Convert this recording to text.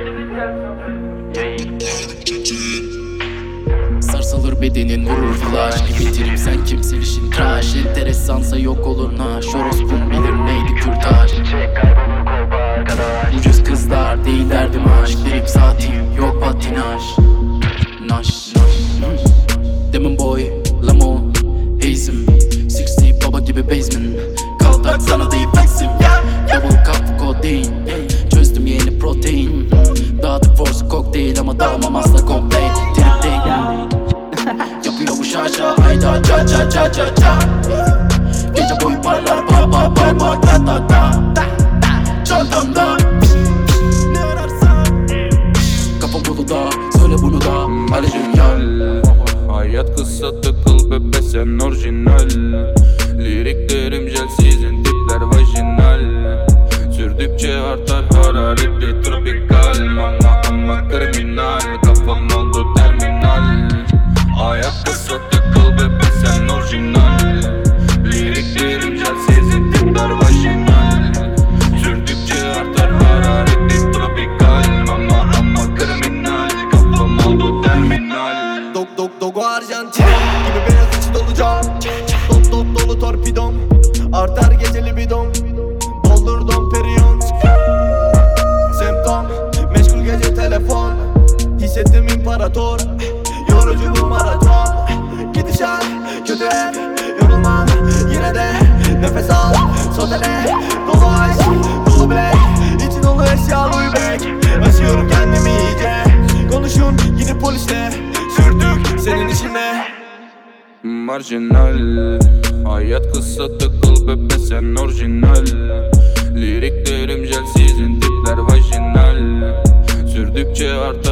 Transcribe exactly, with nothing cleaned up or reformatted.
Sarsılır bedenin, vurur flash. Bitirim sen kimsin işin tıraş. Enteresansa yok olur naş. Orospun bilir neydi kürtaj. Ucuz kızlar değil derdim aşk. Dirip saatim yok patinaj. Naş Demon boy, lamo, hazim altmış baba gibi basement. Kaltak sana deyip flexim. Double cup codeine. Çözdüm yeni protein. Dağıtık force kokteyl ama dağılmam asla kompley. Trip değil yapıyor bu şaşa. Hayda ca ca ca ca ca. Gece boyu parlar pa pa parmak ta ta ta. Çantamda ne ararsan. Kafam dolu da söyle bunu da. Hadi dünyal. Hayat kısa takıl bebe sen orijinal. Liriklerim jel sizin tipler vajinal. Sürdükçe artar hararetli tropikal. Mama ama kriminal. Kafam oldu terminal. Hayat kısa takıl bebe sen orijinal. Liriklerim jel sizin tipler vajinal. Sürdükçe artar hararetli tropikal. Mama ama kriminal. Kafam oldu terminal. Dog dog dogo Arjantin gibi beyaz içi dolu cam. Dop dop dolu torpidom. Artar geceli bidon. Doldurdum periyon. Semptom meşgul gece telefon. Hissettim imparator. Yorucu bu maraton. Gidişat kötü hep. Yorulmam yine de. Nefes al sotele. Dolu aşk dolu bilek. İçi dolu eşyalı übek. Aşıyorum kendimi iyice. Konuşun gidip polisle. Sürdük senin işine. Marjinal. Hayat kısa takıl bebe sen orijinal. Liriklerim jel sizin tipler vajinal. Sürdükçe artar